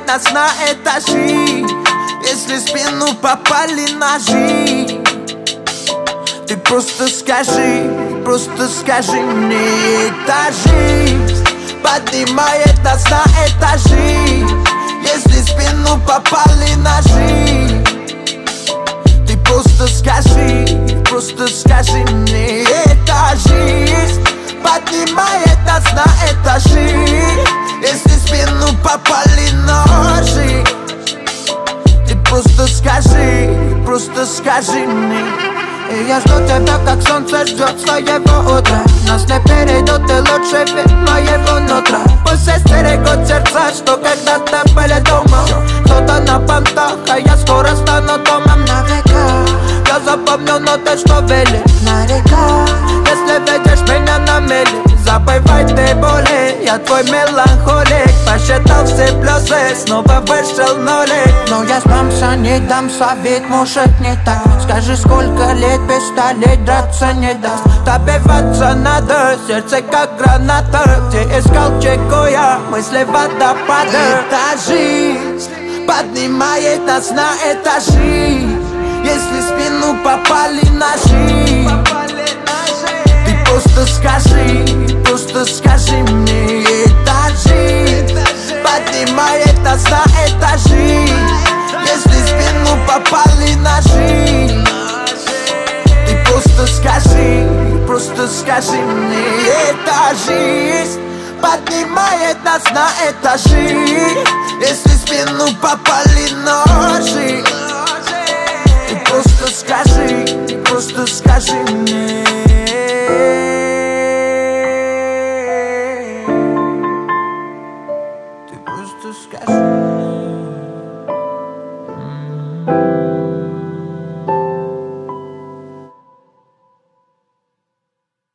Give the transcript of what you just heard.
поднимает нас на этажи. Если в спину попали ножи, ты просто скажи мне. Эта жизнь поднимает нас на этажи. Если в спину попали ножи, ты просто скажи мне. Эта жизнь поднимает нас на этажи. Если в спину попали ножи, ты просто скажи мне. И я жду тебя, как солнце ждет своего утра. Нас не перейдут и лучше вид моего нутра. Пусть стерегут сердца, что когда-то были дома. Кто-то на понтах, а я скоро стану домом на века. Я запомню ноты, что вели на река. Если видишь меня на мели, забывай ты боли. Я твой меланхолик, посчитал все плюсы, снова вышел нулик. Но я сдамся, не дамся, ведь мужик не так. Скажи, сколько лет пистолет драться не даст. Добиваться надо, сердце как граната. Где искал чеку я, мысли водопады. Эта жизнь поднимает нас на этажи. Если в спину попали ножи, ты просто скажи мне. Эта жизнь поднимает нас на этажи. Если в спину попали ножи, ты просто скажи мне. Эта жизнь поднимает нас на этажи. Если в спину попали ножи, ты просто скажи мне.